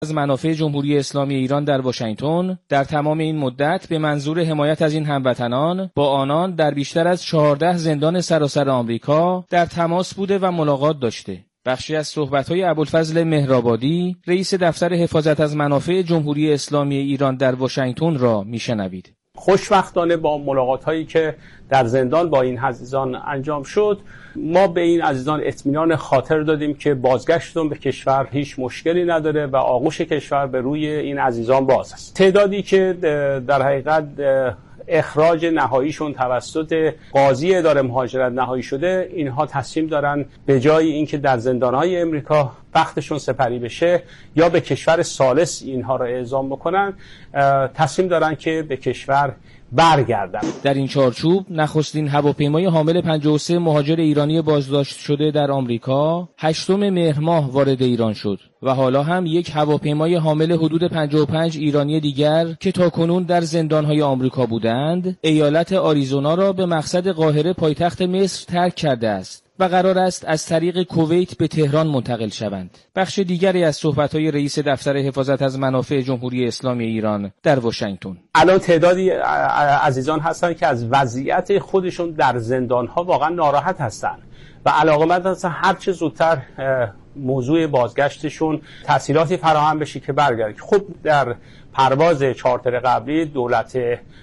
از منافع جمهوری اسلامی ایران در واشنگتن در تمام این مدت به منظور حمایت از این هموطنان با آنان در بیشتر از 14 زندان سراسر آمریکا در تماس بوده و ملاقات داشته. بخشی از صحبت‌های ابوالفضل مهرآبادی، رئیس دفتر حفاظت از منافع جمهوری اسلامی ایران در واشنگتن را میشنوید. خوشبختانه با ملاقات‌هایی که در زندان با این عزیزان انجام شد، ما به این عزیزان اطمینان خاطر دادیم که بازگشتشون به کشور هیچ مشکلی نداره و آغوش کشور به روی این عزیزان باز است. تعدادی که در حقیقت اخراج نهاییشون توسط قاضی اداره مهاجرت نهایی شده، اینها تصمیم دارن به جای اینکه در زندان‌های امریکا وقتشون سپری بشه یا به کشور ثالث اینها را اعزام بکنن، تصمیم دارن که به کشور برگردن. در این چارچوب نخستین هواپیمای حامل 53 مهاجر ایرانی بازداشت شده در آمریکا 8 مهر ماه وارد ایران شد و حالا هم یک هواپیمای حامل حدود 55 ایرانی دیگر که تاکنون در زندان‌های آمریکا بودند، ایالت آریزونا را به مقصد قاهره پایتخت مصر ترک کرده است و قرار است از طریق کویت به تهران منتقل شوند. بخش دیگری از صحبت‌های رئیس دفتر حفاظت از منافع جمهوری اسلامی ایران در واشنگتن. الان تعدادی عزیزان هستند که از وضعیت خودشون در زندان‌ها واقعا ناراحت هستند و علاقه‌مند هستن هر چه زودتر موضوع بازگشتشون تسهیلاتی فراهم بشه که برگردن. خب در پرواز چارتر قبلی دولت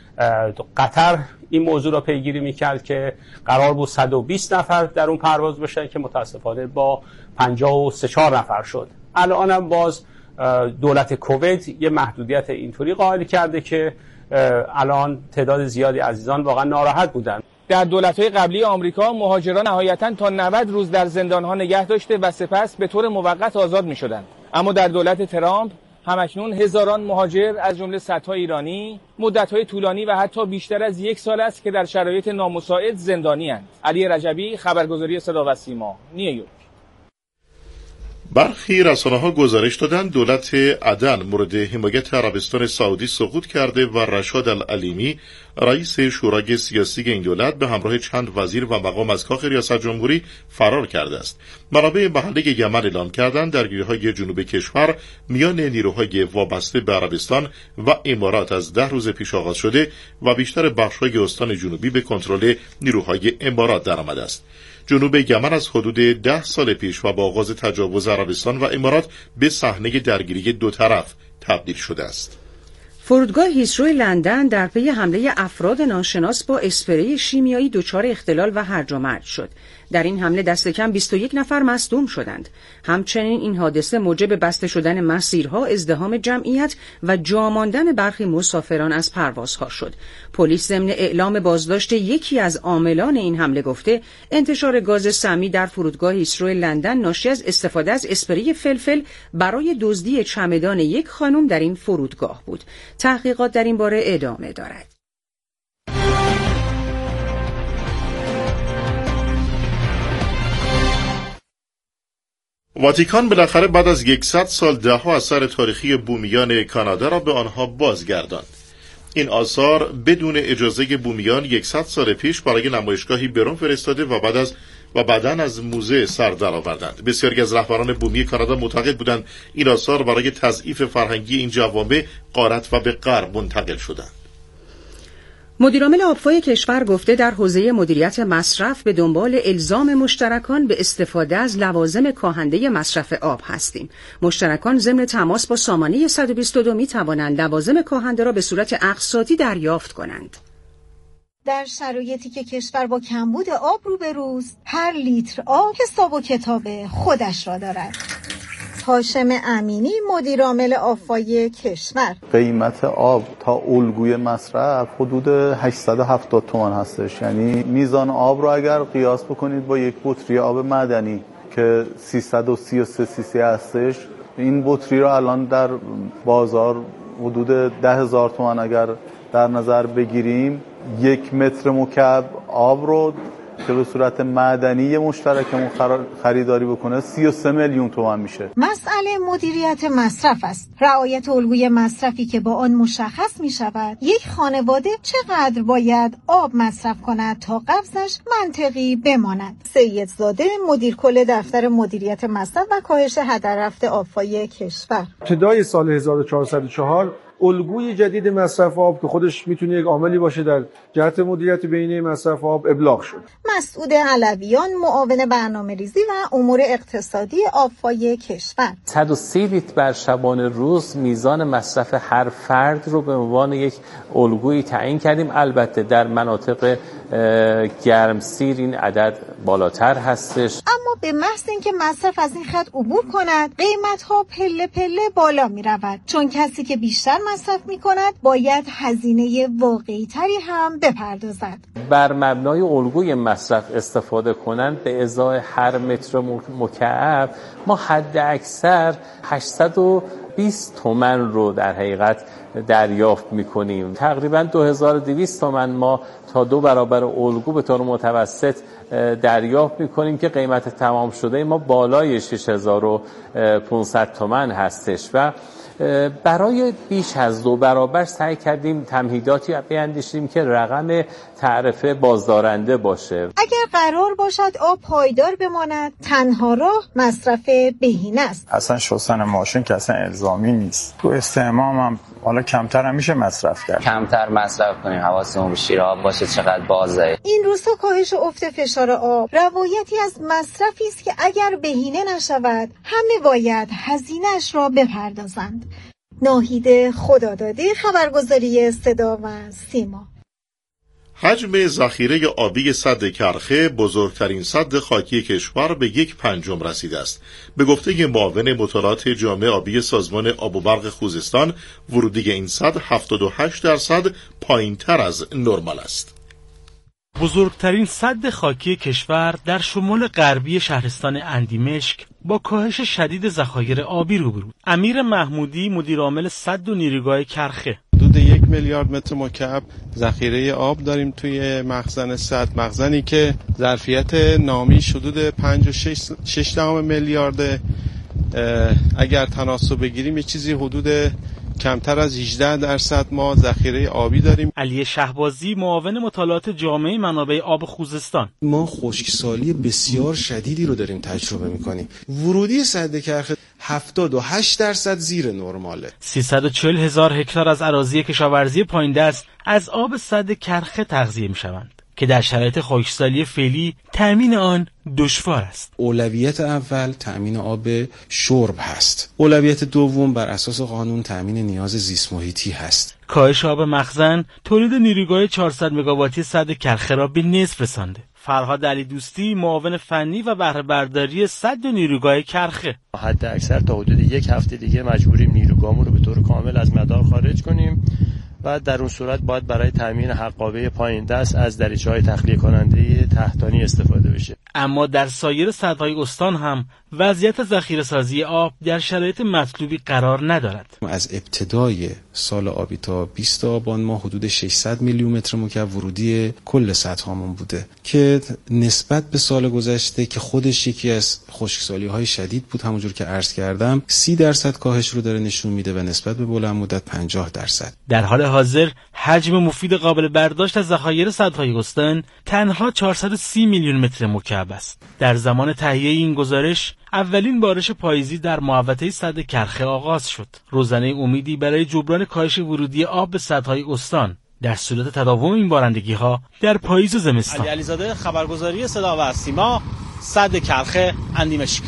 قطر این موضوع را پیگیری میکرد که قرار بود 120 نفر در اون پرواز باشن که متاسفانه با 53 نفر شد. الان هم باز دولت کویت یه محدودیت اینطوری قائل کرده که الان تعداد زیادی عزیزان واقعا ناراحت بودن. در دولت‌های قبلی آمریکا مهاجران نهایتاً تا 90 روز در زندان‌ها نگه داشته و سپس به طور موقت آزاد می‌شدند. اما در دولت ترامپ همکنون هزاران مهاجر از جمله صدها ایرانی مدت‌های طولانی و حتی بیشتر از 1 سال است که در شرایط نامساعد زندانی‌اند. علی رجبی، خبرگزاری صدا و سیما، نیویورک. برخی رسانه‌ها گزارش دادند دولت عدن مورد حمایت عربستان سعودی سقوط کرده و رشاد العلیمی رئیس شورای سیاسی این دولت به همراه چند وزیر و مقام از کاخ ریاست جمهوری فرار کرده است. منابع محلی یمن اعلام کردند درگیری‌های جنوب کشور میان نیروهای وابسته به عربستان و امارات از 10 روز پیش آغاز شده و بیشتر بخش‌های استان جنوبی به کنترل نیروهای امارات درآمده است. جنوب یمن از حدود 10 سال پیش و با آغاز تجاوز عربستان و امارات به صحنه درگیری دو طرف تبدیل شده است. فرودگاه هیثرو لندن در پی حمله افراد ناشناس با اسپری شیمیایی دچار اختلال و هرج و مرج شد. در این حمله دست کم 21 نفر مصدوم شدند. همچنین این حادثه موجب بسته شدن مسیرها، ازدحام جمعیت و جا ماندن برخی مسافران از پروازها شد. پلیس ضمن اعلام بازداشت یکی از عاملان این حمله گفته انتشار گاز سمی در فرودگاه هیثرو لندن ناشی از استفاده از اسپری فلفل برای دزدی چمدان یک خانم در این فرودگاه بود. تحقیقات در این باره ادامه دارد. واتیکان بالاخره بعد از 100 سال ده‌ها اثر تاریخی بومیان کانادا را به آنها بازگرداند. این آثار بدون اجازه بومیان 100 سال پیش برای نمایشگاهی به روم فرستاده و بعداً از موزه سر درآوردند. بسیاری از رهبران بومی کانادا معتقد بودند این آثار برای تضعیف فرهنگی این جوامع غارت و به غرب منتقل شدند. مدیرعامل آبفای کشور گفته در حوزه مدیریت مصرف به دنبال الزام مشترکان به استفاده از لوازم کاهنده مصرف آب هستیم. مشترکان ضمن تماس با سامانه 122 می توانند لوازم کاهنده را به صورت اقساطی دریافت کنند. در شرایطی که کشور با کمبود آب روبروست، هر لیتر آب حساب و کتاب خودش را دارد. هاشم امینی، مدیرعامل آبفای کشور: قیمت آب تا الگوی مصرف حدود 870 تومان هستش. یعنی میزان آب رو اگر قیاس بکنید با یک بطری آب معدنی که 333 سی سی هستش، این بطری رو الان در بازار حدود 10,000 تومان اگر در نظر بگیریم، 1 متر مکعب آب رو که به صورت معدنی مشترکمون خریداری بکنه 33 میلیون تومان میشه. مسئله مدیریت مصرف است. رعایت الگوی مصرفی که با آن مشخص می شود یک خانواده چقدر باید آب مصرف کند تا قبضش منطقی بماند. سیدزاده مدیر کل دفتر مدیریت مصرف و کاهش هدر رفت آب‌های کشور. ابتدای سال 1404 الگوی جدید مصرف آب که خودش میتونه یک عاملی باشه در جهت مدیریت بهینه مصرف آب ابلاغ شد. مسعود علویان معاون برنامه‌ریزی و امور اقتصادی آب‌های کشور. 130 لیتر بر شبانه روز میزان مصرف هر فرد رو به عنوان یک الگویی تعیین کردیم. البته در مناطق گرمسیر این عدد بالاتر هستش. اما به محض اینکه مصرف از این خط عبور کند قیمت‌ها پله پله بالا می‌رود، چون کسی که بیشتر مصرف می‌کند باید هزینه واقعی‌تری هم بپردازد. بر مبنای الگوی مصرف استفاده کنند به ازای هر متر مکعب ما حد اکثر 820 تومان رو در حقیقت دریافت میکنیم. تقریبا 2200 تومان ما تا 2 برابر الگو به طور متوسط دریافت میکنیم که قیمت تمام شده ما بالای 6500 تومان هستش و برای بیش از 2 برابر سعی کردیم تمهیداتی بیاندیشیم که رقم تعرفه بازدارنده باشه. اگر قرار باشد آب پایدار بماند تنها راه مصرف بهینه است. اصلا شستن ماشین که اصلا الزامی نیست. تو استحمام هم حالا کمتر هم میشه مصرف کرد. کمتر مصرف کنیم، حواسمون به شیر آب باشه چقدر بازه. این روزها کاهش افت فشار آب روایتی از مصرفی است که اگر بهینه نشود همه باید هزینه‌اش را بپردازند. ناهید خدادادی، خبرگزاری صدا و سیما. حجم ذخیره آبی سد کرخه بزرگترین سد خاکی کشور به 1/5 رسیده است. به گفته معاون مطالعات جامع آبی سازمان آب و برق خوزستان، ورودی این سد 78% پایین‌تر از نرمال است. بزرگترین سد خاکی کشور در شمال غربی شهرستان اندیمشک با کاهش شدید ذخایر آبی روبرو. امیر محمودی مدیر عامل سد و نیروگاه کرخه: حدود 1 میلیارد متر مکعب ذخیره آب داریم توی مخزن سد، مخزنی که ظرفیت نامی حدود 5.6 میلیارد. اگر تناسب بگیریم یه چیزی حدود کمتر از 18% ما ذخیره آبی داریم. علی شهبازی معاون مطالعات جامع منابع آب خوزستان: ما خشکسالی بسیار شدیدی رو داریم تجربه میکنیم. ورودی سد کرخه 78% زیر نرماله. 340,000 هکتار از اراضی کشاورزی پایین دست از آب سد کرخه تغذیه میشوند که در شرایط خشکسالی فعلی تأمین آن دشوار است. اولویت اول تأمین آب شرب هست. اولویت دوم بر اساس قانون تأمین نیاز زیست محیطی هست. کاهش آب مخزن تولید نیروگاه 400 مگاواتی سد کرخه را به نصف رسانده. فرهاد علی دوستی معاون فنی و بهره برداری سد و نیروگاه کرخه: حد اکثر تا حدود 1 هفته دیگه مجبوریم نیروگاهمون رو به طور کامل از مدار خارج کنیم و در اون صورت باید برای تامین حقابه پایین دست از دریچه‌های تخلیه کننده تحتانی استفاده بشه. اما در سایر سدهای استان هم وضعیت ذخیره‌سازی آب در شرایط مطلوبی قرار ندارد. از ابتدای سال آبی تا 20 آبان ما حدود 600 میلیون متر مکعب ورودی کل سدهامون بوده که نسبت به سال گذشته که خودش یکی از خشکسالی‌های شدید بود، همونجور که عرض کردم 30% کاهش رو داره نشون میده و نسبت به بلند مدت 50%. در حال حاضر حجم مفید قابل برداشت از ذخایر سدهای استان تنها 430 میلیون متر مکعب است. در زمان تهیه این گزارش اولین بارش پاییزی در محوطه سد کرخه آغاز شد. روزنه امیدی برای جبران کاهش ورودی آب به سدهای استان در صورت تداوم این بارندگی‌ها در پاییز و زمستان. علیزاده، خبرگزاری صدا و سیما، سد کرخه، اندیمشک.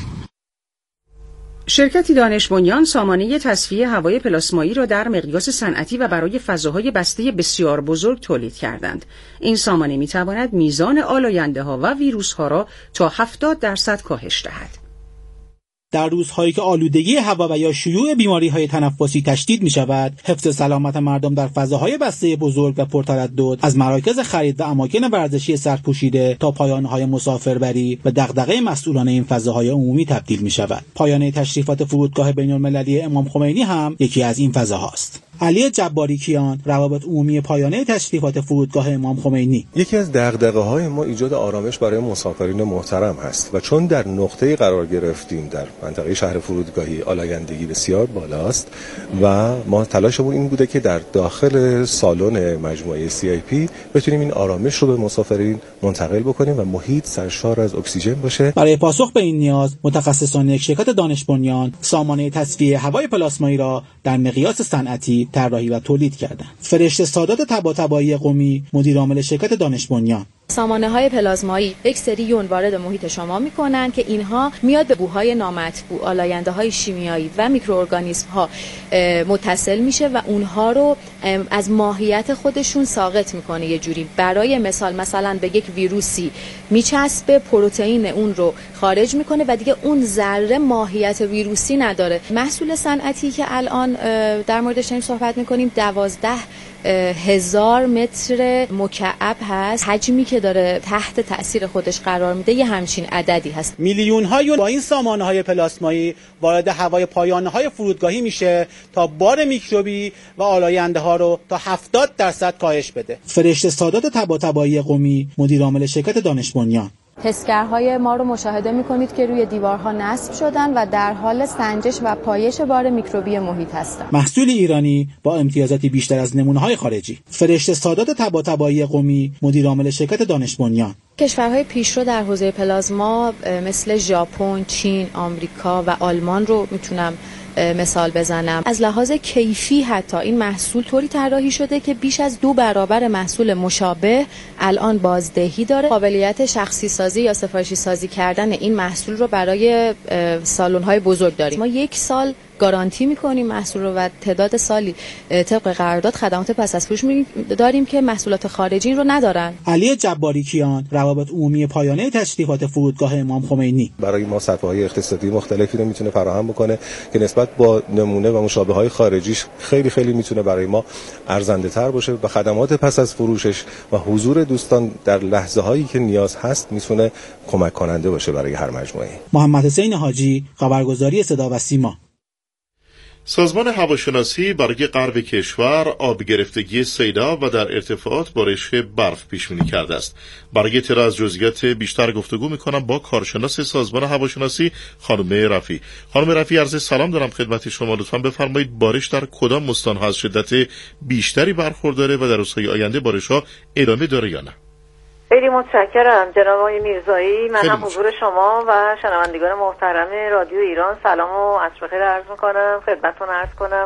شرکتی دانش بنیان سامانه تصفیه هوای پلاسمایی را در مقیاس صنعتی و برای فضاهای بسته بسیار بزرگ تولید کردند. این سامانه می‌تواند میزان آلاینده‌ها و ویروس‌ها را تا 70% کاهش دهد. در روزهایی که آلودگی هوا و یا شیوع بیماری‌های تنفسی تشدید می‌شود، حفظ سلامت مردم در فضاهای بسته بزرگ و پرتردد از مراکز خرید و اماکن ورزشی سرپوشیده تا پایانه‌های مسافربری و دغدغه مسئولان این فضاهای عمومی تبدیل می‌شود. پایانه تشریفات فرودگاه بین‌المللی امام خمینی هم یکی از این فضاهاست. علی جباریکیان، روابط عمومی پایانه تشریفات فرودگاه امام خمینی: یکی از دغدغه‌های ما ایجاد آرامش برای مسافرین محترم هست و چون در نقطه‌ای قرار گرفتیم در منطقه شهر فرودگاهی آلایندگی بسیار بالاست و ما تلاشمون این بوده که در داخل سالن مجموعه CIP بتونیم این آرامش رو به مسافرین منتقل بکنیم و محیط سرشار از اکسیژن باشه. برای پاسخ به این نیاز، متخصصان یک شرکت دانش بنیان سامانه تصفیه هوای پلاسمایی را در مقیاس صنعتی طراحی و تولید کردند. فرشته سادات طباطبایی قمی، مدیر عامل شرکت دانش بنیان: سامانه‌های پلاسمایی یک سری یون وارد محیط شما می‌کنن که اینها میاد به بوهای نامطبوع، آلاینده‌های شیمیایی و میکروارگانیسم‌ها متصل میشه و اونها رو از ماهیت خودشون ساقط میکنه. یه جوری برای مثلا به یک ویروسی میچسبه، پروتئین اون رو خارج میکنه و دیگه اون ذره ماهیت ویروسی نداره. محصول صنعتی که الان در موردش داریم صحبت میکنیم 12,000 متر مکعب هست. حجمی که داره تحت تأثیر خودش قرار میده یه همچین عددی هست. میلیون ها یون با این سامانه‌های پلاسمایی وارد هوای پایانه‌های فرودگاهی میشه تا بار میکروبی و آلاینده‌ها رو تا 70% کاهش بده. فرشته سادات طباطبایی قمی، مدیر عامل شرکت دانش بنیان: حسگرهای ما رو مشاهده می‌کنید که روی دیوارها نصب شدن و در حال سنجش و پایش بار میکروبی محیط هستند. محصول ایرانی با امتیازاتی بیشتر از نمونه‌های خارجی. فرشته سادات طباطبایی قمی، مدیر عامل شرکت دانش بنیان: کشورهای پیشرو در حوزه پلازما مثل ژاپن، چین، آمریکا و آلمان رو میتونم مثال بزنم. از لحاظ کیفی حتی این محصول طوری طراحی شده که بیش از 2 برابر محصول مشابه الان بازدهی داره. قابلیت شخصی سازی یا سفارشی سازی کردن این محصول رو برای سالن‌های بزرگ داریم. ما 1 سال گارانتی میکنیم محصول رو و تعداد سالی طبق قرارداد خدمات پس از فروش داریم که محصولات خارجی رو ندارن. علی جباریکیان، روابط عمومی پایانه تشریفات فرودگاه امام خمینی: برای ما صفحه‌های اقتصادی مختلفی رو میتونه فراهم بکنه که نسبت با نمونه و مشابه‌های خارجیش خیلی خیلی میتونه برای ما ارزنده‌تر باشه و خدمات پس از فروشش و حضور دوستان در لحظه‌هایی که نیاز هست میتونه کمک کننده باشه برای هر مجموعه. محمد حسین حاجی، خبرگزاری صدا و سیما. سازمان هواشناسی برای غرب کشور آب گرفتگی سیلاب و در ارتفاعات بارش برف پیش بینی کرده است. برای اطلاع از جزئیات بیشتر گفتگو می‌کنم با کارشناس سازمان هواشناسی خانم رفیعی. خانم رفیعی، عرض سلام دارم خدمت شما. لطفاً بفرمایید بارش در کدام استان‌ها از شدت بیشتری برخورداره و در روزهای آینده بارش‌ها ادامه داره یا نه؟ خیلی متشکرم جناب آقای میرزایی. من هم حضور شما و شنوندگان محترم رادیو ایران سلام و عصر بخیر عرض میکنم خدمتتون. عرض کنم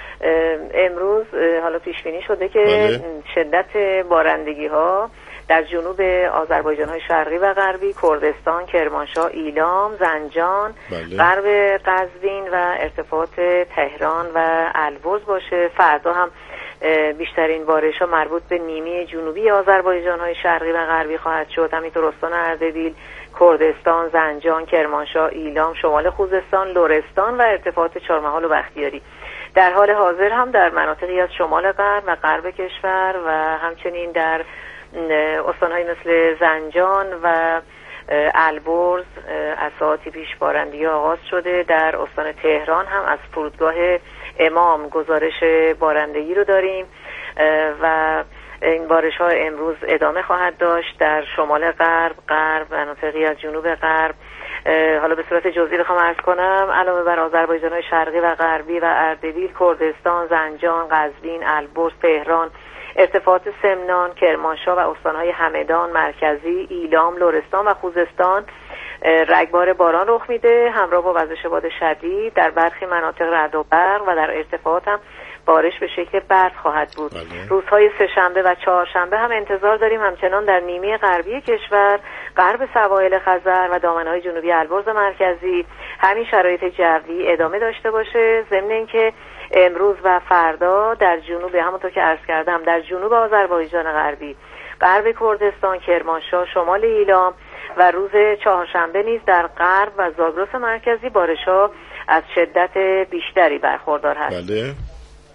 امروز حالا پیش بینی شده که شدت بارندگی ها در جنوب آذربایجان های شرقی و غربی، کردستان، کرمانشاه، ایلام، زنجان، غرب قزوین و ارتفاعات تهران و البرز باشه. فردا هم بیشترین بارش ها مربوط به نیمه جنوبی آذربایجان های شرقی و غربی خواهد شد. همینطور استان اردبیل، کردستان، زنجان، کرمانشاه، ایلام، شمال خوزستان، لرستان و ارتفاعات چهارمحال و بختیاری. در حال حاضر هم در مناطقی از شمال غرب و غرب کشور و همچنین در استان‌های مثل زنجان و البرز از ساعاتی پیش بارندگی آغاز شده. در استان تهران هم از فرودگاه امام گزارش بارندگی رو داریم و این بارش ها امروز ادامه خواهد داشت در شمال غرب، مناطقی از جنوب غرب. حالا به صورت جزئی بخوام عرض کنم، علاوه بر آذربایجان های شرقی و غربی و اردبیل، کردستان، زنجان، قزوین، البرز، تهران، ارتفاعات سمنان، کرمانشاه و استانهای همدان، مرکزی، ایلام، لرستان و خوزستان رگبار باران رخ میده همراه با وزش باد شدید. در برخی مناطق رعد و برق و در ارتفاعات هم بارش به شکل برف خواهد بود. روزهای سه‌شنبه و چهارشنبه هم انتظار داریم همچنان در نیمه غربی کشور، غرب سواحل خزر و دامنه‌های جنوبی البرز مرکزی همین شرایط جوی ادامه داشته باشه. ضمن اینکه امروز و فردا در جنوب، همونطور که عرض کردم، در جنوب آذربایجان غربی، غرب کردستان، کرمانشاه، شمال ایلام و روز چهارشنبه نیز در غرب و زاگرس مرکزی بارش‌ها از شدت بیشتری برخوردار هست. بله.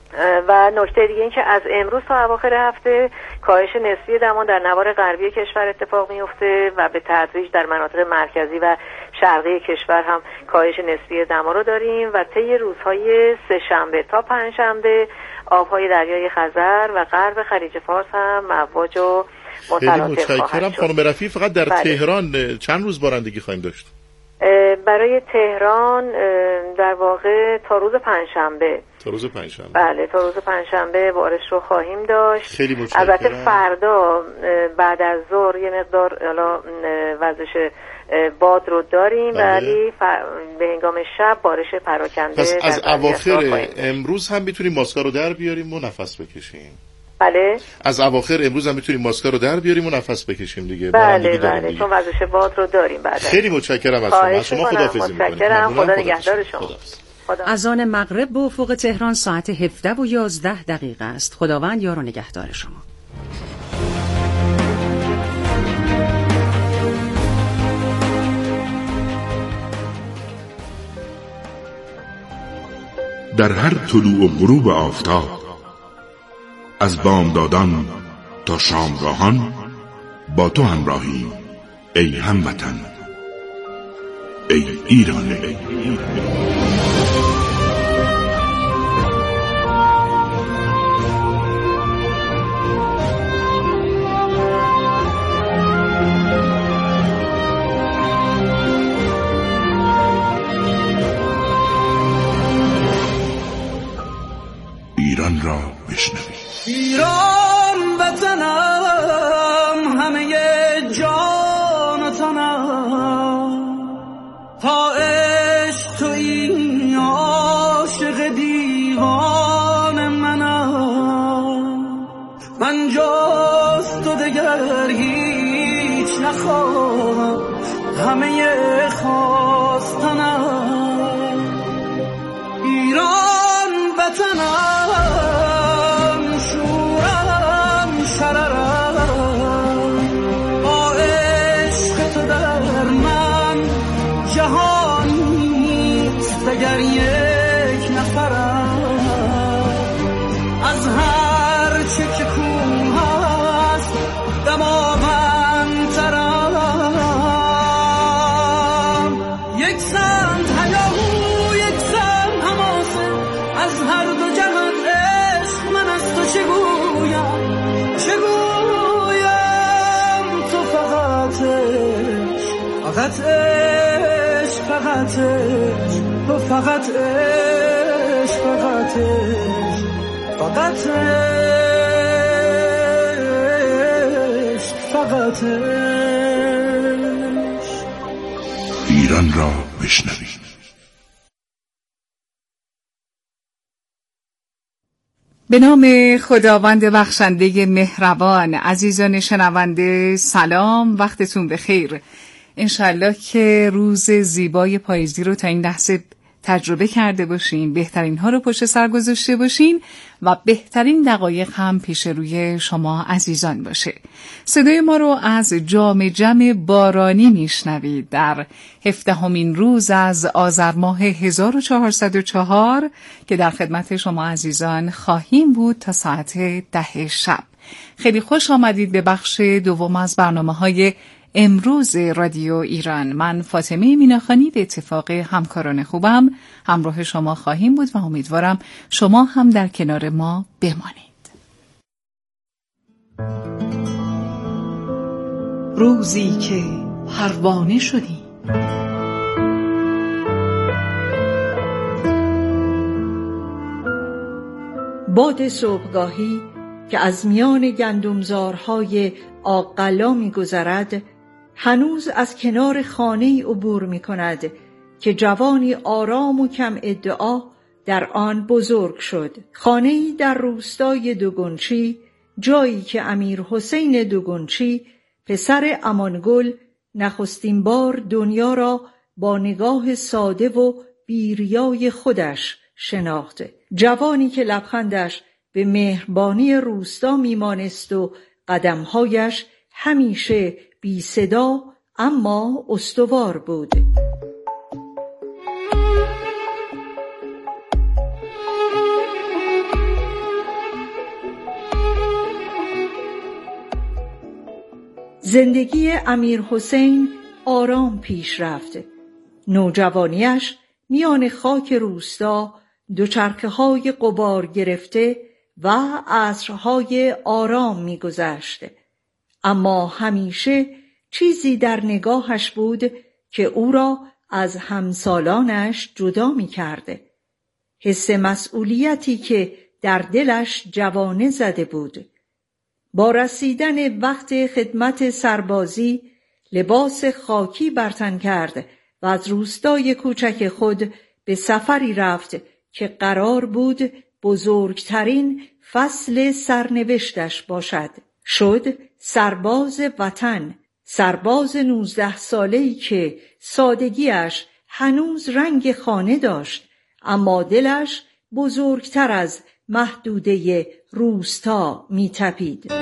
و نکته دیگه این که از امروز تا اواخر هفته کاهش نسبی دما در نوار غربی کشور اتفاق میفته و به تدریج در مناطق مرکزی و شرقی کشور هم کاهش نسبی دما رو داریم و طی روزهای سه‌شنبه تا پنجشنبه آبهای دریای خزر و غرب خلیج فارس هم امواج و متلاطم خواهد شد. خانم رفیع، فقط در تهران چند روز بارندگی خواهیم داشت؟ برای تهران در واقع تا روز پنجشنبه. بله، تا روز پنجشنبه بارش رو خواهیم داشت. خیلی متشکرم. البته فردا بعد از ظهر یه مقدار وزش باد رو داریم ولی به هنگام شب بارش پراکنده. پس از اواخر امروز هم میتونیم ماسکا رو در بیاریم و نفس بکشیم. بله، از اواخر امروز هم میتونیم ماسکا رو در بیاریم و نفس بکشیم دیگه. بله چون وزش باد رو داریم. بعد خیلی متشکرم از شما. خداحافظی می‌کنم. خدا نگهدار شما. اذان مغرب به افق تهران ساعت 17:11 است. خداوند یار و نگهدار شما. در هر طلوع و غروب آفتاب، از بامدادان تا شامگاهان با تو همراهی ای هموطن، ای ایران. ایران را بشنوید. ایران وطنم، همه جان و تنم، تا عشق تو این عاشق دیوان منم. من جز تو دگر هیچ نخواهم، همه خواستنم. ایران وطنم، شورم شررم، با عشق تو در من جهانیست دگر یک نفرم. از هر چه که کوه هست دماوندترم. یک سمت هیاهو، یک سمت حماسه، از هر دو جهان عشق من از تو چگویم تو فقط عشق، فقط عشق، تو فقط عشق، فقط عشق، فقط عشق، فقط عشق. ایران را بشنوید. به نام خداوند بخشنده مهربان. عزیزان شنونده سلام، وقتتون بخیر. انشالله که روز زیبای پاییزی رو تا این لحظه تجربه کرده باشین، بهترین ها رو پشت سر گذاشته باشین و بهترین دقایق هم پیش روی شما عزیزان باشه. صدای ما رو از جام جم بارانی میشنوید در 17مین روز از آذر ماه 1404 که در خدمت شما عزیزان خواهیم بود تا ساعت 10 شب. خیلی خوش آمدید به بخش دوم از برنامه‌های امروز رادیو ایران. من فاطمه میناخانی به اتفاق همکاران خوبم همراه شما خواهیم بود و امیدوارم شما هم در کنار ما بمانید. روزی که پروانه شدی، باد صبحگاهی که از میان گندمزارهای آقلا می گذرد هنوز از کنار خانه‌ای عبور می کند که جوانی آرام و کم ادعا در آن بزرگ شد. خانه‌ای در روستای دوگنچی، جایی که امیر حسین دوگنچی پسر امانگل نخستین بار دنیا را با نگاه ساده و بیریای خودش شناخت. جوانی که لبخندش به مهربانی روستا میمانست و قدمهایش همیشه بی صدا اما استوار بود. زندگی امیر حسین آرام پیش رفت. نوجوانیش میان خاک روستا، دوچرخه‌های غبار گرفته و عصرهای آرام می‌گذشت. اما همیشه چیزی در نگاهش بود که او را از همسالانش جدا می‌کرد. حس مسئولیتی که در دلش جوانه زده بود. با رسیدن وقت خدمت سربازی لباس خاکی بر تن کرد و از روستای کوچک خود به سفری رفت که قرار بود بزرگترین فصل سرنوشتش باشد. شد سرباز وطن، سرباز 19 ساله‌ای که سادگیش هنوز رنگ خانه داشت، اما دلش بزرگتر از محدوده روستا می‌تپید.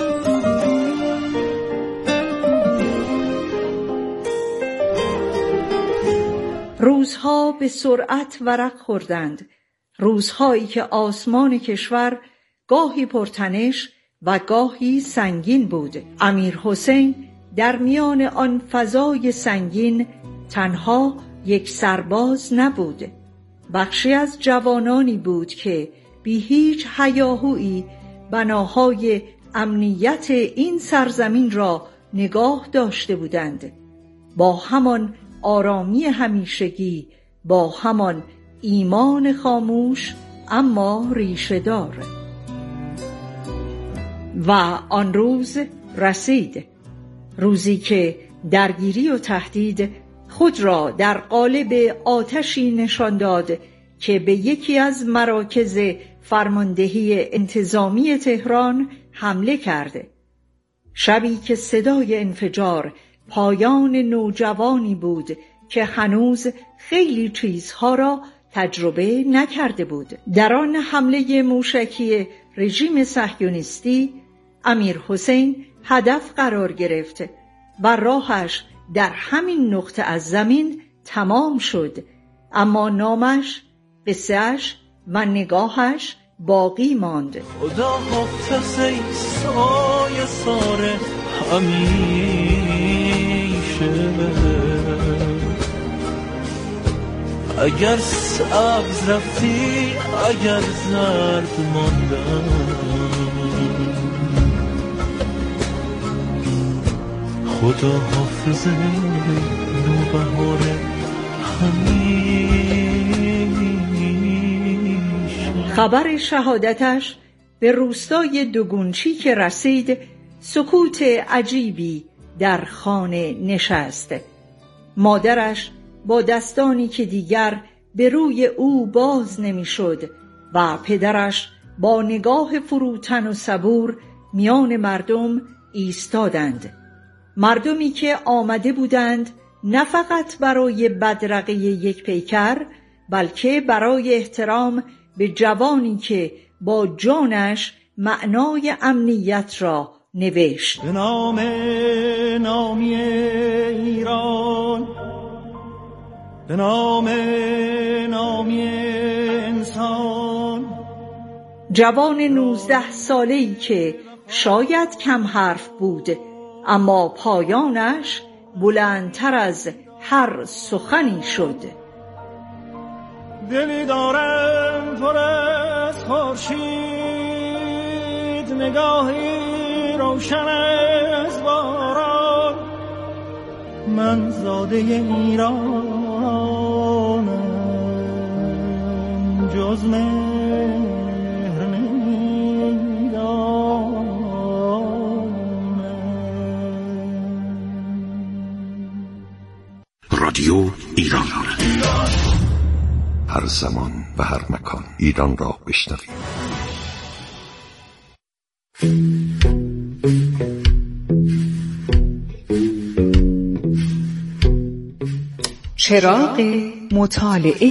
روزها به سرعت ورق خوردند، روزهایی که آسمان کشور گاهی پرتنش و گاهی سنگین بود. امیر حسین در میان آن فضای سنگین تنها یک سرباز نبود، بخشی از جوانانی بود که بی هیچ هیاهویی بناهای امنیت این سرزمین را نگاه داشته بودند. با همان آرامی همیشگی، با همان ایمان خاموش اما ریشه‌دار. و آن روز رسید، روزی که درگیری و تهدید خود را در قالب آتشی نشان داد که به یکی از مراکز فرماندهی انتظامی تهران حمله کرده. شبی که صدای انفجار پایان نوجوانی بود که هنوز خیلی چیزها را تجربه نکرده بود. در آن حمله موشکی رژیم صهیونیستی امیر حسین هدف قرار گرفت و راهش در همین نقطه از زمین تمام شد، اما نامش، قصه‌اش و نگاهش باقی ماند. خدا حافظ ای سایه ساره همیشه، اگر سبز رفتی اگر زرد ماندم، خدا حافظ نوبهار همیشه. خبر شهادتش به روستای دوگونچی که رسید، سکوت عجیبی در خانه نشست. مادرش با دستانی که دیگر به روی او باز نمیشد و پدرش با نگاه فروتن و صبور میان مردم ایستادند. مردمی که آمده بودند نه فقط برای بدرقه یک پیکر، بلکه برای احترام به جوانی که با جانش معنای امنیت را نوشت. به نام نامی ایران، به نام نامی انسان. جوان 19 ساله‌ای که شاید کم حرف بود، اما پایانش بلندتر از هر سخنی شد. دلی دارم پر از خورشید، نگاهی روشن از باران. من زاده ایرانم، جز مهر نمیدانم. رادیو ایران، هر زمان و هر مکان ایران را بشنوید. چراغ مطالعه.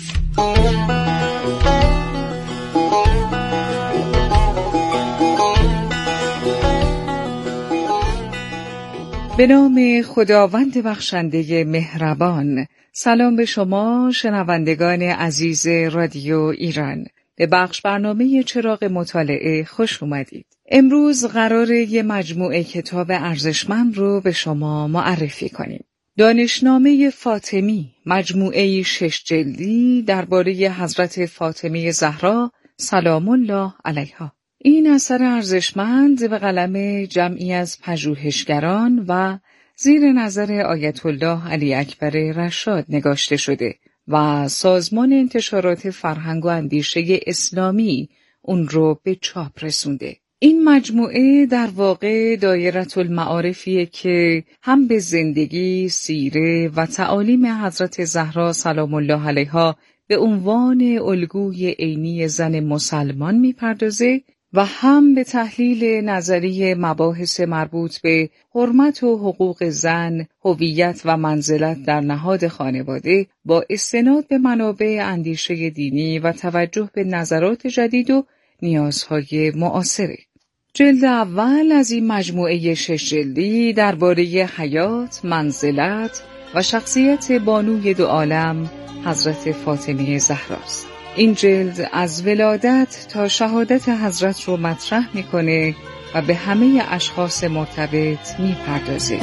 به نام خداوند بخشنده مهربان. سلام به شما شنوندگان عزیز رادیو ایران. به برنامه چراغ مطالعه خوش اومدید. امروز قراره یه مجموعه کتاب ارزشمند رو به شما معرفی کنیم. دانشنامه فاطمی، مجموعه 6 جلدی درباره حضرت فاطمه زهرا سلام الله علیها. این اثر ارزشمند به قلم جمعی از پژوهشگران و زیر نظر آیت الله علی اکبر رشاد نگاشته شده و سازمان انتشارات فرهنگ و اندیشه اسلامی اون رو به چاپ رسونده. این مجموعه در واقع دایره المعارفیه که هم به زندگی، سیره و تعالیم حضرت زهرا سلام الله علیها به عنوان الگوی عینی زن مسلمان میپردازه و هم به تحلیل نظری مباحث مربوط به حرمت و حقوق زن، هویت و منزلت در نهاد خانواده با استناد به منابع اندیشه دینی و توجه به نظرات جدید و نیازهای معاصره. جلد اول از این مجموعه 6 جلدی درباره حیات، منزلت و شخصیت بانوی دو عالم حضرت فاطمه زهراست. این جلد از ولادت تا شهادت حضرت رو مطرح میکنه و به همه اشخاص مرتبط میپردازه.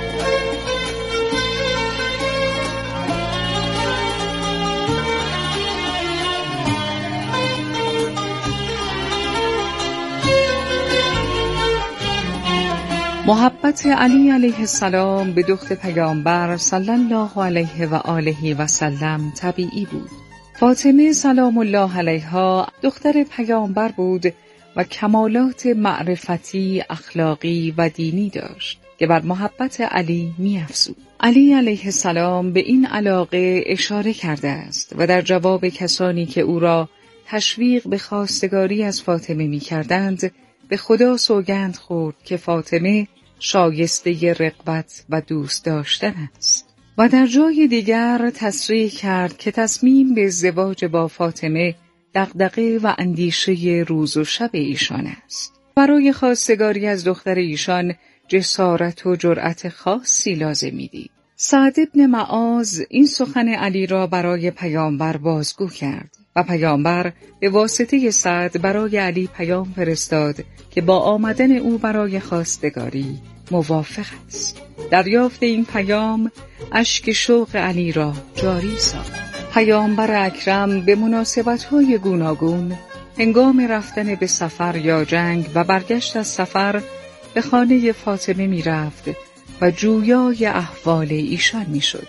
محبت علی علیه السلام به دختر پیامبر صلی الله علیه و آله و سلم طبیعی بود. فاطمه سلام الله علیها دختر پیامبر بود و کمالات معرفتی، اخلاقی و دینی داشت که بر محبت علی می‌افزود. علی علیه السلام به این علاقه اشاره کرده است و در جواب کسانی که او را تشویق به خواستگاری از فاطمه می‌کردند به خدا سوگند خورد که فاطمه شایسته رغبت و دوست داشتن است. و در جای دیگر تصریح کرد که تصمیم به ازدواج با فاطمه دغدغه و اندیشه روز و شب ایشان است. برای خواستگاری از دختر ایشان جسارت و جرأت خاصی لازمی دید. سعد بن معاذ این سخن علی را برای پیامبر بازگو کرد و پیامبر به واسطه سعد برای علی پیام فرستاد که با آمدن او برای خواستگاری موافق است. دریافت این پیام اشک شوق علی را جاری ساخت. پیامبر اکرم به مناسبت‌های گوناگون هنگام رفتن به سفر یا جنگ و برگشت از سفر به خانه فاطمه می رفت و جویای احوال ایشان می شد.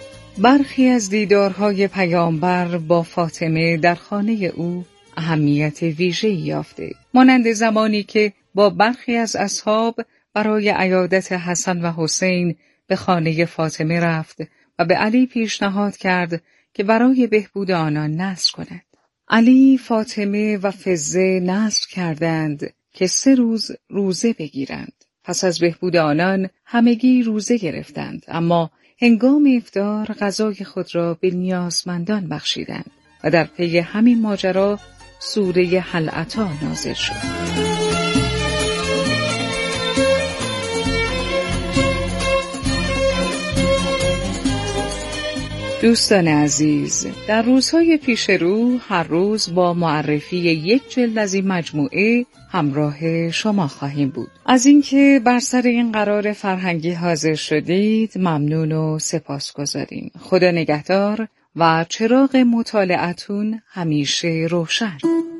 برخی از دیدارهای پیامبر با فاطمه در خانه او اهمیت ویژه‌ای یافته، مانند زمانی که با برخی از اصحاب برای عیادت حسن و حسین به خانه فاطمه رفت و به علی پیشنهاد کرد که برای بهبود آنان نذر کند. علی، فاطمه و فضه نذر کردند که 3 روز روزه بگیرند. پس از بهبود آنان همگی روزه گرفتند، اما هنگام افطار غذای خود را به نیازمندان بخشیدند و در پی همین ماجرا سوره هل اتی نازل شد. دوستان عزیز، در روزهای پیش رو هر روز با معرفی 1 جلد از این مجموعه همراه شما خواهیم بود. از اینکه بر سر این قرار فرهنگی حاضر شدید ممنون و سپاسگزاریم. خدا نگهدار و چراغ مطالعتون همیشه روشن.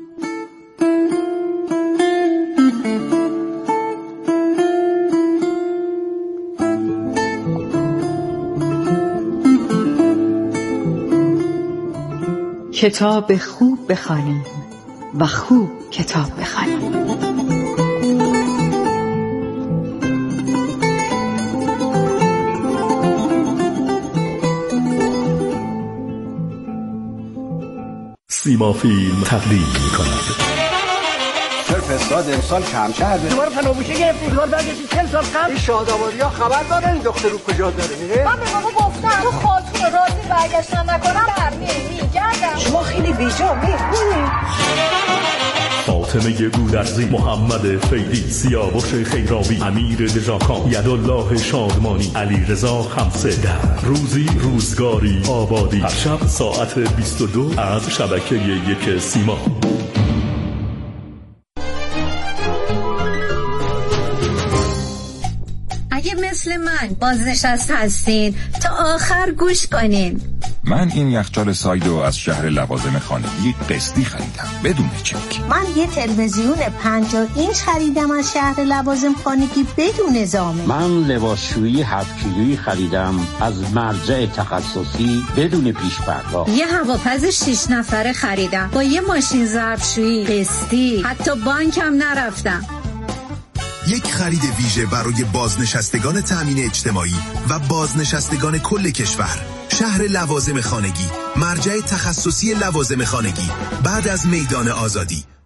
کتاب خوب بخوانیم و خوب کتاب بخوانیم. سیما فیلم تقدیم می‌کند. فساد امسال کم کرده. دوباره فناوشه گرفتیم. دوباره برگشتیم 40 سال قبل. این شادآبادی‌ها خبر داره این دختر رو کجا داره میره؟ من به بابا گفتم تو خاتون راضی برگشتن نکنم برمیگردم. شما خیلی بیجا می‌خونی. فاطمه گودرزی، محمد فیدی، سیاوش خیرابی، امیر دژاکان، یدالله شادمانی، علی رضا خمسه. در روزی روزگاری آبادی، هر شب ساعت 22 از شبکه 1 سیما. مثل من بازنشسته هستین تا آخر گوش کنین. من این یخچال سایدو از شهر لوازم خانگی قسطی خریدم بدون چک. من یه تلویزیون 50 اینچ خریدم از شهر لوازم خانگی بدون زامن. من لباسشویی 7 کیلویی خریدم از مرجع تخصصی بدون پیش پرداخت. یه هواپز 6 نفره خریدم با یه ماشین ظرفشویی قسطی، حتی بانکم نرفتم. یک خرید ویژه برای بازنشستگان تامین اجتماعی و بازنشستگان کل کشور. شهر لوازم خانگی، مرجع تخصصی لوازم خانگی، بعد از میدان آزادی.